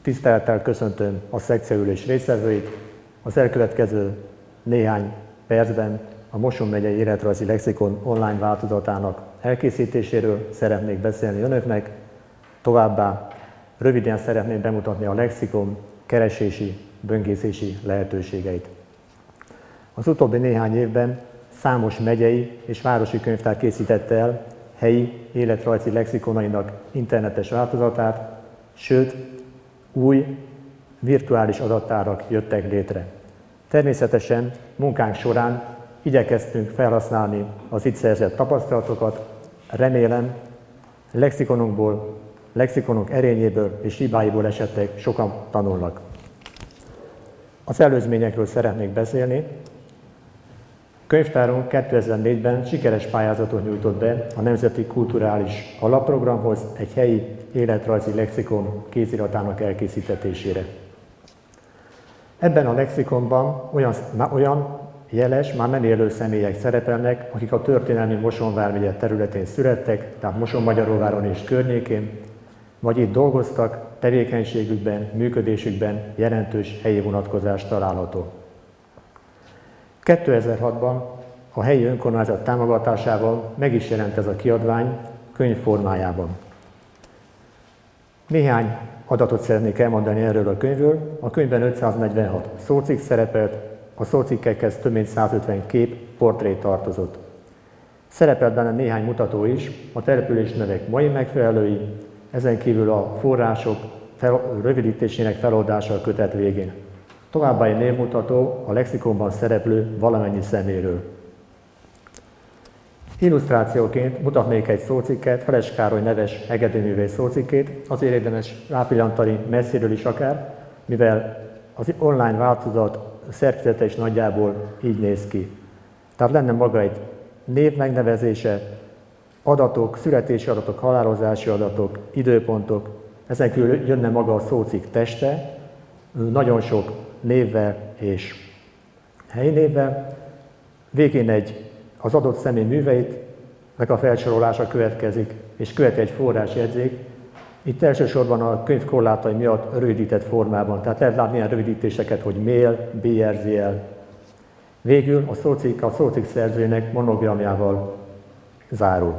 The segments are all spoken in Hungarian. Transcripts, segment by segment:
Tisztelettel köszöntöm a szekcióülés résztvevőit. Az elkövetkező néhány percben a Mosón megyei életrajzi lexikon online változatának elkészítéséről szeretnék beszélni önöknek. Továbbá röviden szeretném bemutatni a lexikon keresési, böngészési lehetőségeit. Az utóbbi néhány évben számos megyei és városi könyvtár készítette el helyi életrajzi lexikonainak internetes változatát, sőt, új virtuális adattárak jöttek létre. Természetesen munkánk során igyekeztünk felhasználni az itt szerzett tapasztalatokat. Remélem, lexikonunk erényéből és hibáiból esetleg sokan tanulnak. Az előzményekről szeretnék beszélni. Könyvtárunk 2004-ben sikeres pályázatot nyújtott be a Nemzeti Kulturális Alapprogramhoz egy helyi életrajzi lexikon kéziratának elkészítésére. Ebben a lexikonban olyan jeles, már nem élő személyek szerepelnek, akik a történelmi Mosón vármegye területén születtek, tehát Mosonmagyaróváron és környékén, vagy itt dolgoztak, tevékenységükben, működésükben jelentős helyi vonatkozás található. 2006-ban a helyi önkormányzat támogatásával meg is jelent ez a kiadvány könyv formájában. Néhány adatot szeretnék elmondani erről a könyvről. A könyvben 546 szócikk szerepelt, a szócikkekhez több mint 150 kép, portré tartozott. Szerepelt benne néhány mutató is, a településnevek mai megfelelői, ezen kívül a források rövidítésének feloldása a kötet végén. Továbbá egy névmutató a lexikonban szereplő valamennyi szeméről. Illusztrációként mutatnék egy szócikket, Feles Károly neves hegedűművész szócikkét, azért érdemes rápillantani messziről is akár, mivel az online változat szerkezete is nagyjából így néz ki. Tehát lenne maga egy név megnevezése, adatok, születési adatok, halálozási adatok, időpontok, ezen kívül jönne maga a szócikk teste, nagyon sok névvel és helyi névvel. Végén az adott személy műveinek a felsorolása következik, és követi egy forrásjegyzék. Itt elsősorban a könyv korlátai miatt rövidített formában, tehát lehet látni ilyen rövidítéseket, hogy mail, BRZL. Végül a szócikk szerzőjének monogramjával zárul.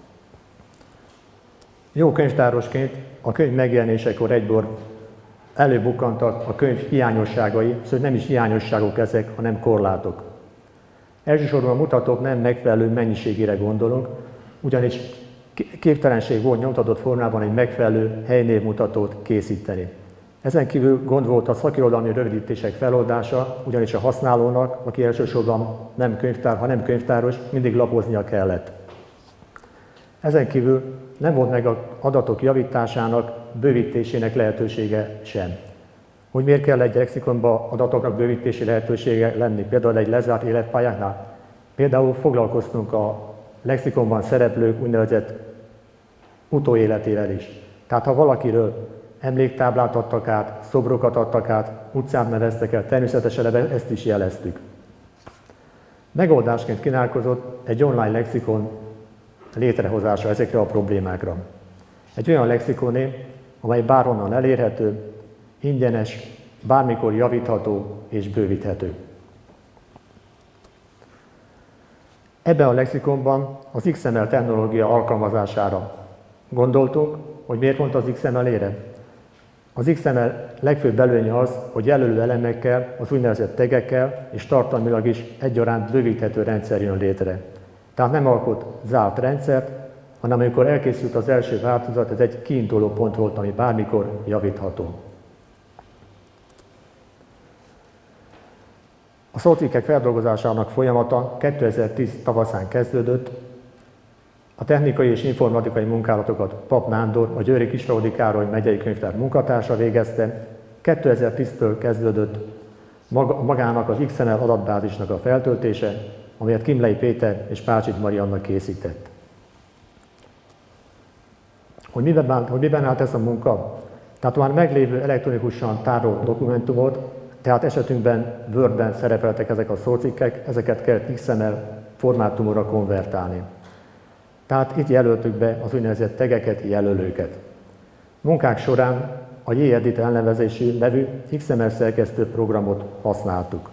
Jó könyvtárosként a könyv megjelenésekor egyből előbukkantak a könyv hiányosságai, szóval nem is hiányosságok ezek, hanem korlátok. Elsősorban a mutatók nem megfelelő mennyiségére gondolunk, ugyanis képtelenség volt nyomtatott formában egy megfelelő helynévmutatót készíteni. Ezen kívül gond volt a szakirodalmi rövidítések feloldása, ugyanis a használónak, aki elsősorban nem könyvtár, hanem könyvtáros, mindig lapoznia kellett. Ezen kívül nem volt meg az adatok javításának, bővítésének lehetősége sem. Hogy miért kell egy lexikonban adatoknak bővítési lehetősége lenni, például egy lezárt életpályáknál? Például foglalkoztunk a lexikonban szereplők úgynevezett utóéletével is. Tehát ha valakiről emléktáblát adtak át, szobrokat adtak át, utcát neveztek el, természetesen ezt is jeleztük. Megoldásként kínálkozott egy online lexikon létrehozása ezekre a problémákra. Egy olyan lexikoné, amely bárhonnan elérhető, ingyenes, bármikor javítható és bővíthető. Ebben a lexikonban az XML technológia alkalmazására gondoltunk, hogy miért pont az XML-ére. Az XML legfőbb előnye az, hogy jelölő elemekkel, az úgynevezett tagekkel és tartalmilag is egyaránt bővíthető rendszer jön létre. Tehát nem alkot zárt rendszert, hanem amikor elkészült az első változat, ez egy kiinduló pont volt, ami bármikor javítható. A szócikkek feldolgozásának folyamata 2010 tavaszán kezdődött. A technikai és informatikai munkálatokat Pap Nándor, a Győri Kisfaludy Károly megyei könyvtár munkatársa végezte. 2010-től kezdődött magának az XML adatbázisnak a feltöltése, amelyet Kimlei Péter és Pácsit Marianna készített. Hogy miben állt ez a munka? Tehát már meglévő elektronikusan tárolt dokumentumot, tehát esetünkben Wordben szerepeltek ezek a szócikkek, ezeket kell XML formátumra konvertálni. Tehát itt jelöltük be az úgynevezett tegeket, jelölőket. Munkák során a JEdit elnevezésű nevű XML szerkesztő programot használtuk.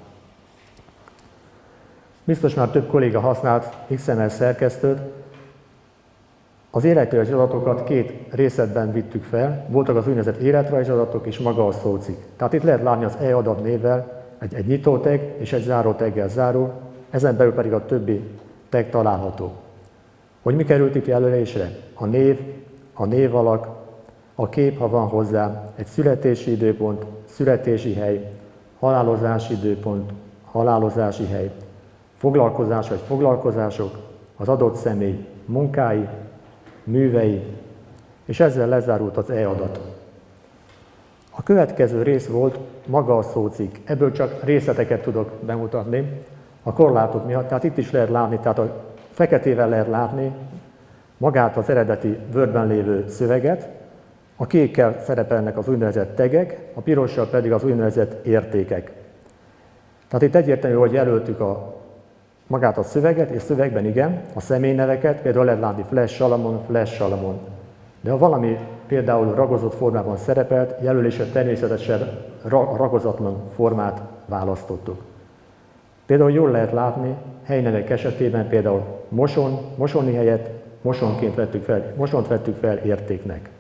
Biztos már több kolléga használt XML szerkesztőt. Az életrajzi adatokat két részletben vittük fel, voltak az úgynevezett életrajzi adatok és maga a szócikk. Tehát itt lehet látni az e-adat névvel, egy nyitó tag és egy záró taggel zárul, ezen belül pedig a többi tag található. Hogy mi került itt jelölésre? A név, a névalak, a kép, ha van hozzá, egy születési időpont, születési hely, halálozási időpont, halálozási hely, foglalkozás vagy foglalkozások, az adott személy munkái, művei, és ezzel lezárult az e-adat. A következő rész volt maga a szócikk. Ebből csak részleteket tudok bemutatni a korlátok miatt. Tehát itt is lehet látni, tehát a feketével lehet látni magát az eredeti Wordben lévő szöveget, a kékkel szerepelnek az úgynevezett tagek, a pirossal pedig az úgynevezett értékek. Tehát itt egyértelmű, hogy jelöltük magát a szöveget, és szövegben igen, a személyneveket, például lehet látni Flash Salamon. De ha valami például ragozott formában szerepelt, jelölésre természetesen ragozatlan formát választottuk. Például jól lehet látni helynevek esetében például mosoni helyett mosont vettük fel értéknek.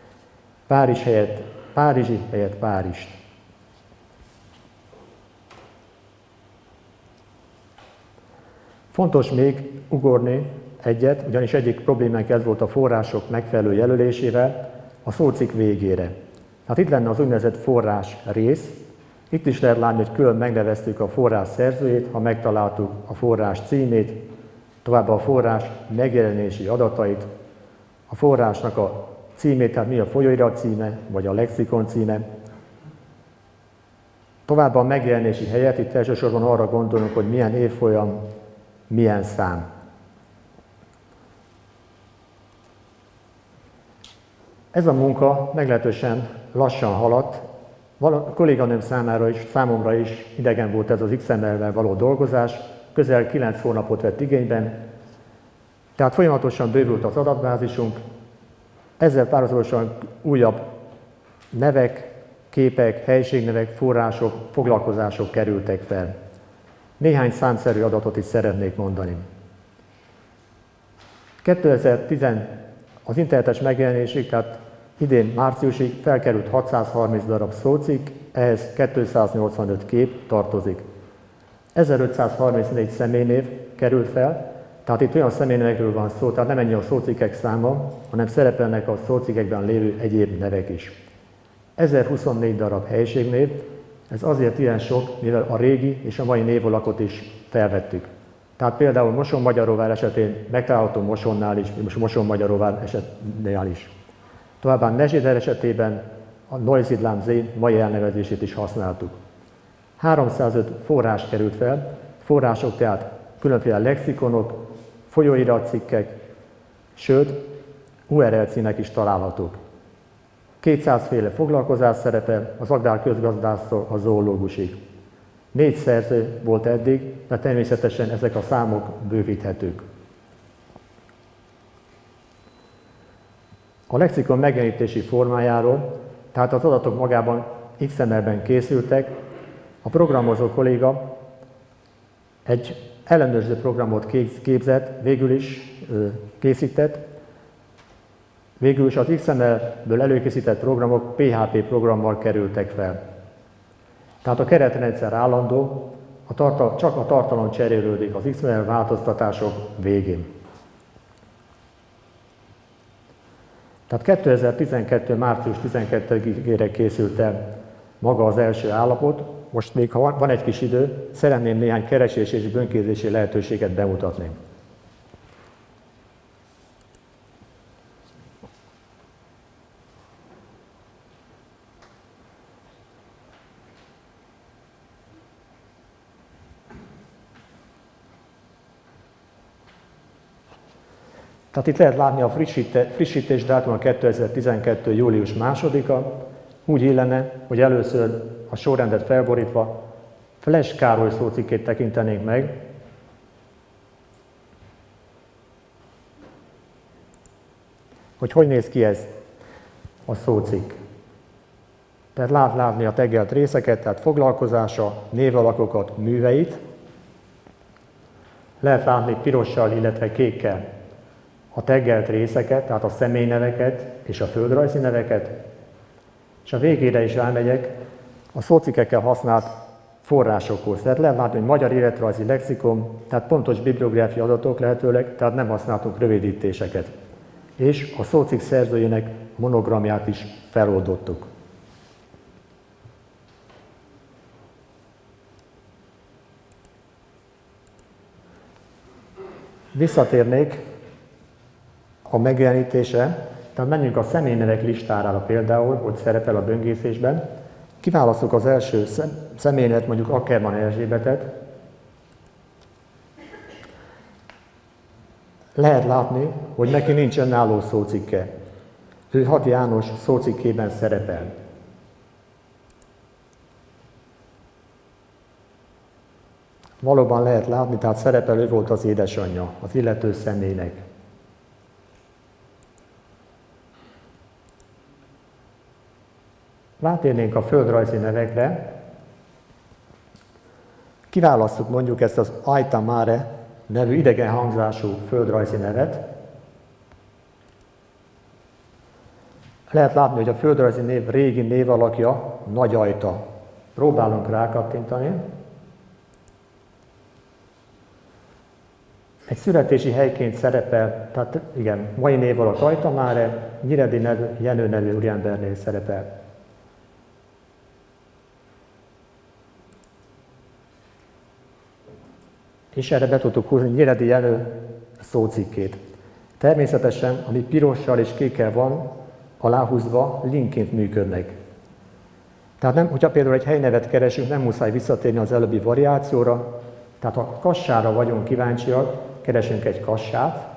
Párizsi helyett Párizst. Fontos még ugorni egyet, ugyanis egyik problémánk ez volt a források megfelelő jelölésével a szócikk végére. Hát itt lenne az úgynevezett forrás rész. Itt is lehet látni, hogy külön megneveztük a forrás szerzőjét, ha megtaláltuk a forrás címét, továbbá a forrás megjelenési adatait, a forrásnak a címét, tehát mi a folyóirat címe, vagy a lexikon címe. Továbbá a megjelenési helyet, itt elsősorban arra gondolunk, hogy milyen évfolyam, milyen szám. Ez a munka meglehetősen lassan haladt. A kolléganőm számomra is idegen volt ez az XML-vel való dolgozás, közel 9 hónapot vett igényben, tehát folyamatosan bővült az adatbázisunk, ezzel párhuzamosan újabb nevek, képek, helyiségnevek, források, foglalkozások kerültek fel. Néhány számszerű adatot is szeretnék mondani. 2010 az internetes megjelenésig, tehát idén márciusig felkerült 630 darab szócikk, ehhez 285 kép tartozik. 1534 személynév került fel, tehát itt olyan személynevekről van szó, tehát nem ennyi a szócikkek száma, hanem szerepelnek a szócikkekben lévő egyéb nevek is. 1024 darab helyiségnév, ez azért ilyen sok, mivel a régi és a mai névalakot is felvettük. Tehát például Moson-Magyaróvár esetén megtalálható Mosonnál is, most Moson-Magyaróvár esetnél is. Továbbá Nezsider esetében a Neusiedl am See mai elnevezését is használtuk. 305 forrás került fel, források tehát különféle lexikonok, folyóiratcikkek, sőt, URL címek is találhatók. 200 féle foglalkozás szerepel, az agrár közgazdásztól a zoológusig. 4 szerző volt eddig, de természetesen ezek a számok bővíthetők. A lexikon megjelenítési formájáról, tehát az adatok magában XML-ben készültek, a programozó kolléga egy ellenőrző programot készített, végül is az XML-ből előkészített programok PHP programmal kerültek fel. Tehát a keretrendszer állandó, csak a tartalom cserélődik az XML változtatások végén. Tehát 2012. március 12-ére készült el maga az első állapot. Most még, ha van egy kis idő, szeretném néhány keresés és böngészési lehetőséget bemutatni. Tehát itt lehet látni a frissítés dátuma 2012. július 2-a. Úgy illene, hogy először a sorrendet felborítva Flash Károly szócikkét tekintenénk meg. Hogy néz ki ez a szócikk. Tehát lehet látni a teggelt részeket, tehát foglalkozása, névalakokat, műveit. Lehet látni pirossal, illetve kékkel a teggelt részeket, tehát a személyneveket és a földrajzi neveket. És a végére is elmegyek a szócikkekkel használt forrásokhoz. Tehát lehet látni, hogy magyar életrajzi lexikon, tehát pontos bibliográfiai adatok lehetőleg, tehát nem használtunk rövidítéseket. És a szócikk szerzőjének monogramját is feloldottuk. Visszatérnék a megjelenítése, tehát menjünk a személynevek listára például, hogy szerepel a böngészésben. Kiválasztjuk az első személynevet, mondjuk Ackermann Erzsébetet. Lehet látni, hogy neki nincs önálló szócikke. Ő Hadt János szócikkében szerepel. Valóban lehet látni, tehát szerepel, ő volt az édesanyja, az illető személynek. Rátérnénk a földrajzi nevekre. Kiválasztjuk mondjuk ezt az Aita Mare nevű idegen hangzású földrajzi nevet. Lehet látni, hogy a földrajzi név régi névalakja Nagy Ajta. Próbálunk rákattintani. Egy születési helyként szerepel, tehát igen, mai név alatt Aita Mare, Nyíredi Jenő nevű úriembernél szerepel. És erre be tudtuk húzni Nyíredi Jenő szócikkét. Természetesen, ami pirossal és kékkel van aláhúzva, linkként működnek. Tehát nem, hogyha például egy helynevet keresünk, nem muszáj visszatérni az előbbi variációra, tehát ha Kassára vagyunk kíváncsiak, keresünk egy Kassát.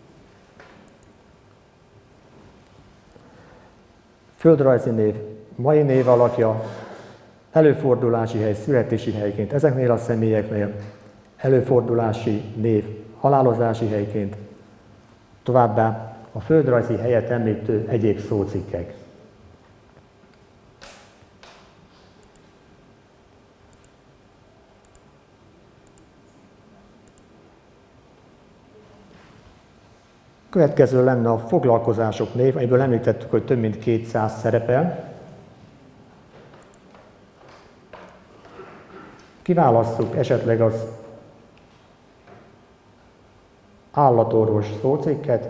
Földrajzi név, mai név alakja, előfordulási hely, születési helyként ezeknél a személyeknél, előfordulási név, halálozási helyként, továbbá a földrajzi helyet említő egyéb szócikkek. Következő lenne a foglalkozások név, amiből említettük, hogy több mint 200 szerepel. Kiválasztjuk esetleg az állatorvos szócikket,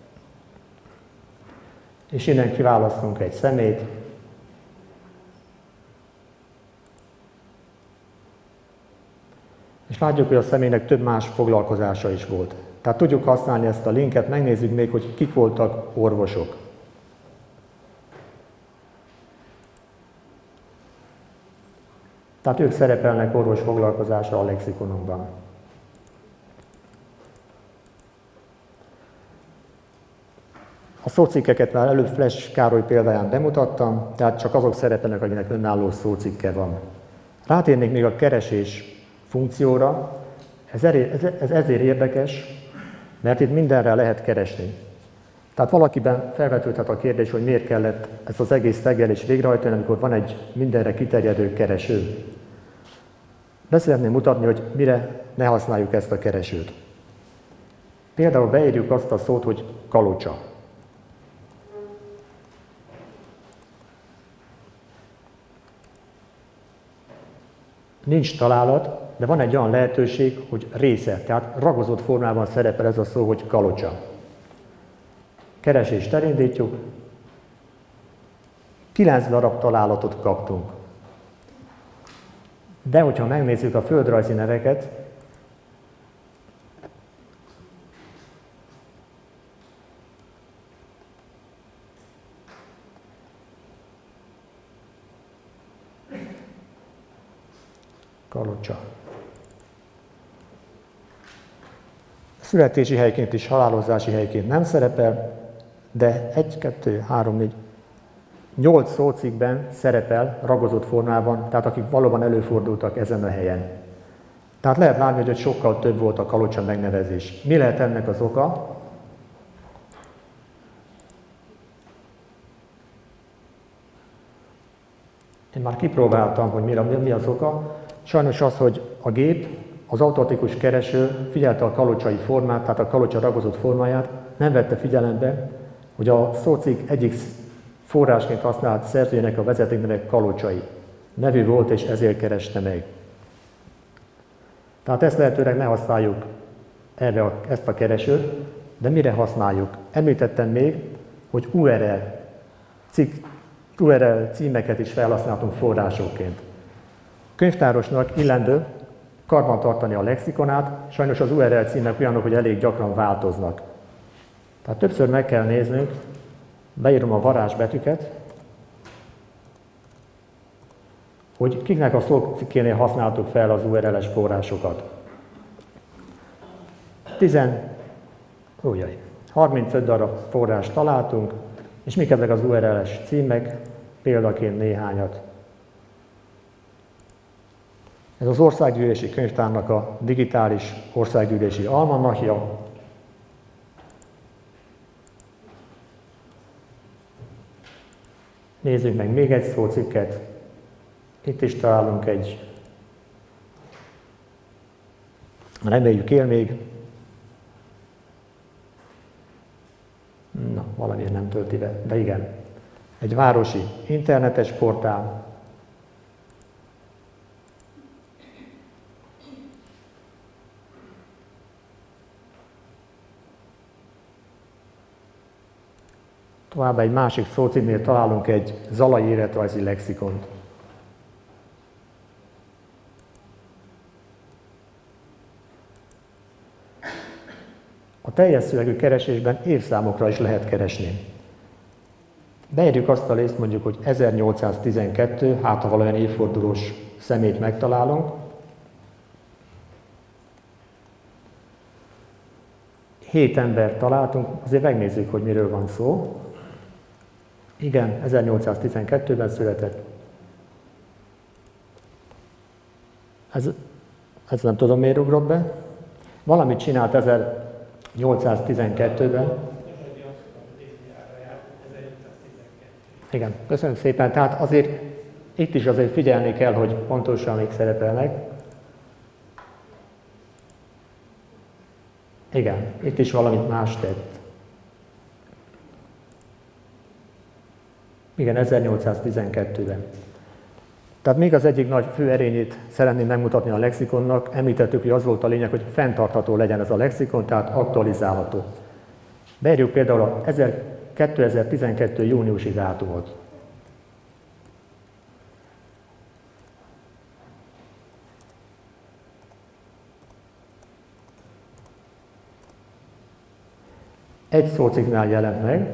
és innen kiválasztunk egy személyt, és látjuk, hogy a személynek több más foglalkozása is volt. Tehát tudjuk használni ezt a linket, megnézzük még, hogy kik voltak orvosok. Tehát ők szerepelnek orvos foglalkozásra a lexikonunkban. A szócikkeket már előbb Flash Károly példáján bemutattam, tehát csak azok szerepelnek, akinek önálló szócikke van. Rátérnék még a keresés funkcióra. Ez ezért érdekes, mert itt mindenre lehet keresni. Tehát valakiben felvetődhet a kérdés, hogy miért kellett ezt az egész taggelést végrehajtani, amikor van egy mindenre kiterjedő kereső. Be szeretném mutatni, hogy mire ne használjuk ezt a keresőt. Például beírjuk azt a szót, hogy Kalocsa. Nincs találat, de van egy olyan lehetőség, hogy része, tehát ragozott formában szerepel ez a szó, hogy Kalocsa. Keresést elindítjuk. 9 darab találatot kaptunk. De hogyha megnézzük a földrajzi neveket, Kalocsa. Születési helyként és halálozási helyként nem szerepel, de 1, 2, 3, 4, 8 szócikkben szerepel ragozott formában, tehát akik valóban előfordultak ezen a helyen. Tehát lehet látni, hogy sokkal több volt a Kalocsa megnevezés. Mi lehet ennek az oka? Én már kipróbáltam, hogy mi az oka. Sajnos az, hogy a gép, az automatikus kereső figyelte a kalocsai formát, tehát a kalocsa ragozott formáját, nem vette figyelembe, hogy a szócikk egyik forrásként használt szerzőjének a vezetékneve Kalocsai nevű volt, és ezért kereste meg. Tehát ezt lehetőleg ne használjuk ezt a keresőt, de mire használjuk? Említettem még, hogy URL címeket is felhasználtunk forrásokként. Könyvtárosnak illendő karbantartani a lexikonát, sajnos az URL címek olyanok, hogy elég gyakran változnak. Tehát többször meg kell néznünk, beírom a varázsbetűket, hogy kiknek a szócikkénél használtuk fel az URL-es forrásokat. 35 darab forrást találtunk, és mik ezek az URL-es címek, példaként néhányat. Ez az Országgyűlési Könyvtárnak a digitális országgyűlési almanachja. Nézzük meg még egy szócikket. Itt is találunk egy, reméljük él még. Na, valamiért nem tölti be, de igen. Egy városi internetes portál. Továbbá egy másik szócímnél találunk egy zalai életrajzi lexikont. A teljes szövegű keresésben évszámokra is lehet keresni. Beírjuk azt a részt, mondjuk, hogy 1812, hát ha valamilyen évfordulós személyt megtalálunk. 7 embert találtunk, azért megnézzük, hogy miről van szó. Igen, 1812-ben született. Ez nem tudom, miért ugrott be. Valamit csinált 1812-ben. Igen, köszönöm szépen. Tehát azért itt is azért figyelni kell, hogy pontosan még szerepelnek. Igen, itt is valamit más tett. Igen, 1812-ben. Tehát még az egyik nagy fő erényét szeretném megmutatni a lexikonnak. Említettük, hogy az volt a lényeg, hogy fenntartható legyen ez a lexikon, tehát aktualizálható. Beírjuk például a 2012. júniusi dátumot. Egy szócikknál jelent meg.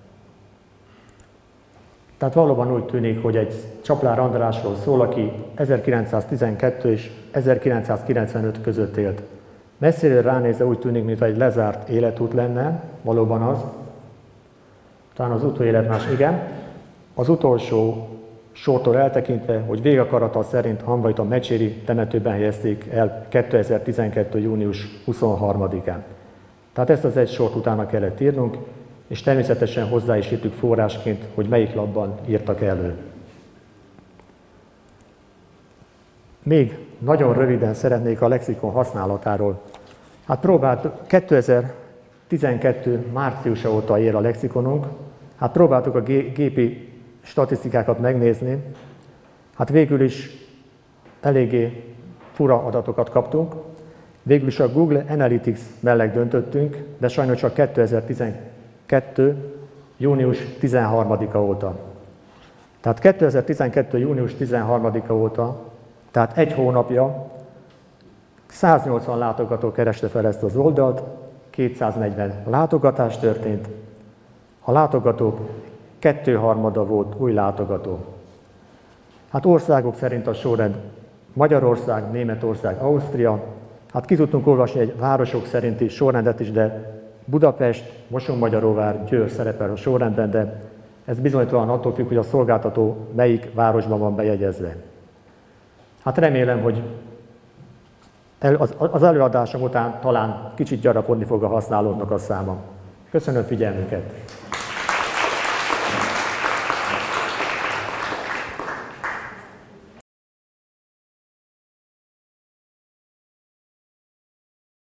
Tehát valóban úgy tűnik, hogy egy Csaplár Andrásról szól, aki 1912 és 1995 között élt. Messziről ránézve úgy tűnik, mintha egy lezárt életút lenne, valóban az. Talán az utóélet más, igen. Az utolsó sortól eltekintve, hogy végakarata szerint Hamvait a mecséri temetőben helyezték el 2012. június 23-án. Tehát ezt az egy sort utána kellett írnunk, és természetesen hozzá is írtuk forrásként, hogy melyik lapban írtak elő. Még nagyon röviden szeretnék a lexikon használatáról. Hát próbáltuk, 2012. márciusa óta ér a lexikonunk, hát próbáltuk a gépi statisztikákat megnézni, hát végül is eléggé fura adatokat kaptunk. Végül is a Google Analytics mellett döntöttünk, de sajnos csak 2012. június 13-a óta. Tehát 2012. június 13-a óta, tehát egy hónapja 180 látogató kereste fel ezt az oldalt, 240 látogatás történt, a látogatók 2/3 volt új látogató. Hát országok szerint a sorrend Magyarország, Németország, Ausztria. Hát ki tudtunk olvasni egy városok szerinti sorrendet is, de Budapest, Mosonmagyaróvár, Győr szerepel a sorrendben, de ez bizonytalan attól függ, hogy a szolgáltató melyik városban van bejegyezve. Hát remélem, hogy az előadásom után talán kicsit gyarapodni fog a használóknak a száma. Köszönöm figyelmüket!